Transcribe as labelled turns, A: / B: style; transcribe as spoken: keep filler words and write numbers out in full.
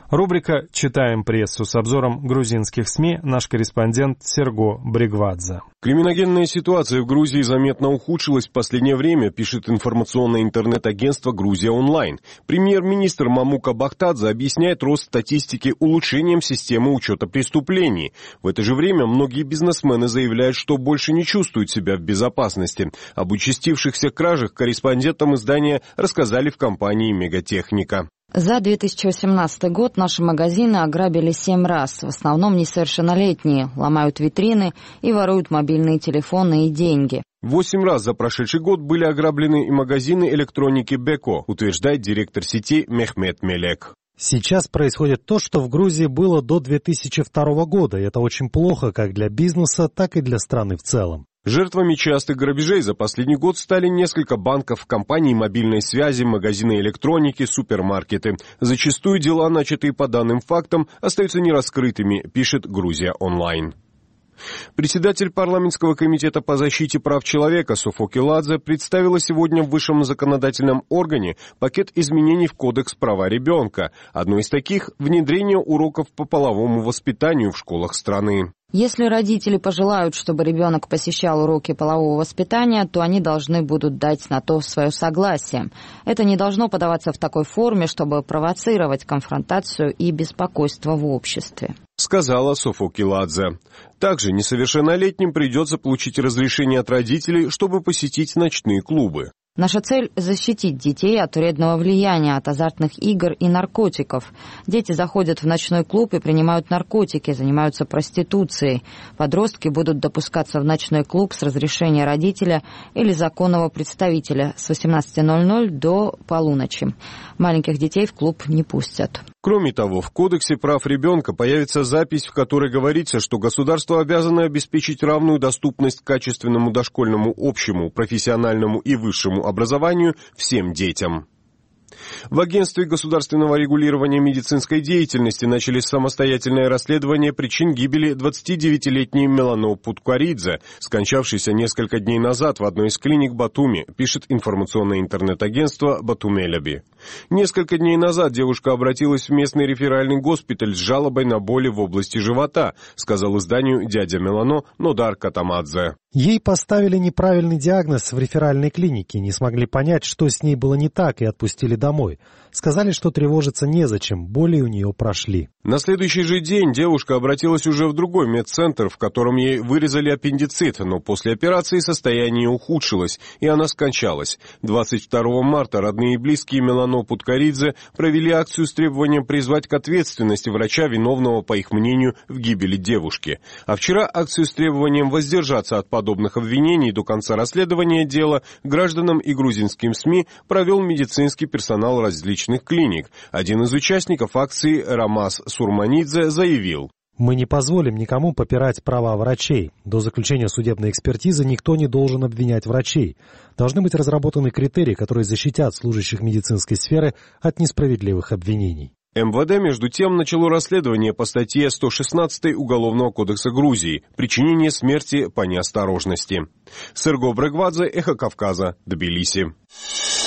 A: Рубрика «Читаем прессу» с обзором грузинских СМИ. Наш корреспондент Серго Бригвадзе.
B: Криминогенная ситуация в Грузии заметно ухудшилась в последнее время, пишет информационное интернет-агентство «Грузия онлайн». Премьер-министр Мамука Бахтадзе объясняет рост статистики улучшением системы учета преступлений. В это же время многие бизнесмены заявляют, что больше не чувствуют себя в безопасности. Об участившихся кражах корреспондентам издания рассказали в компании «Мегатехника».
C: За две тысячи восемнадцатый год наши магазины ограбили семь раз. В основном несовершеннолетние ломают витрины и воруют мобильные телефоны и деньги.
B: Восемь раз за прошедший год были ограблены и магазины электроники Беко, утверждает директор сети Мехмет Мелек.
D: Сейчас происходит то, что в Грузии было до две тысячи второго года, и это очень плохо как для бизнеса, так и для страны в целом.
B: Жертвами частых грабежей за последний год стали несколько банков, компаний мобильной связи, магазины электроники, супермаркеты. Зачастую дела, начатые по данным фактам, остаются нераскрытыми, пишет Грузия онлайн. Председатель парламентского комитета по защите прав человека Софо Келадзе представила сегодня в высшем законодательном органе пакет изменений в Кодекс права ребенка. Одно из таких – внедрение уроков по половому воспитанию в школах страны.
C: Если родители пожелают, чтобы ребенок посещал уроки полового воспитания, то они должны будут дать на то свое согласие. Это не должно подаваться в такой форме, чтобы провоцировать конфронтацию и беспокойство в обществе,
B: сказала Софо Келадзе. Также несовершеннолетним придется получить разрешение от родителей, чтобы посетить ночные клубы.
C: Наша цель – защитить детей от вредного влияния, от азартных игр и наркотиков. Дети заходят в ночной клуб и принимают наркотики, занимаются проституцией. Подростки будут допускаться в ночной клуб с разрешения родителя или законного представителя с восемнадцати ноль-ноль до полуночи. Маленьких детей в клуб не пустят.
B: Кроме того, в Кодексе прав ребенка появится запись, в которой говорится, что государство обязано обеспечить равную доступность к качественному дошкольному, общему, профессиональному и высшему образованию всем детям. В Агентстве государственного регулирования медицинской деятельности начали самостоятельное расследование причин гибели двадцатидевятилетней Мелано Путкаридзе, скончавшейся несколько дней назад в одной из клиник Батуми, пишет информационное интернет-агентство Батумелеби. Несколько дней назад девушка обратилась в местный реферальный госпиталь с жалобой на боли в области живота, сказал изданию дядя Мелано Нодар Катамадзе.
D: Ей поставили неправильный диагноз в реферальной клинике, не смогли понять, что с ней было не так, и отпустили домой. Сказали, что тревожиться незачем, боли у нее прошли.
B: На следующий же день девушка обратилась уже в другой медцентр, в котором ей вырезали аппендицит, но после операции состояние ухудшилось, и она скончалась. двадцать второго марта родные и близкие Мелано Путкаридзе провели акцию с требованием призвать к ответственности врача, виновного, по их мнению, в гибели девушки. А вчера акцию с требованием воздержаться от подобных обвинений до конца расследования дела гражданам и грузинским СМИ провел медицинский персонал различных клиник. Один из участников акции, Рамаз Сурманидзе, заявил:
D: «Мы не позволим никому попирать права врачей. До заключения судебной экспертизы никто не должен обвинять врачей. Должны быть разработаны критерии, которые защитят служащих медицинской сферы от несправедливых обвинений».
B: МВД, между тем, начало расследование по статье сто шестнадцать Уголовного кодекса Грузии «Причинение смерти по неосторожности». Серго Бригвадзе, Эхо Кавказа, Тбилиси.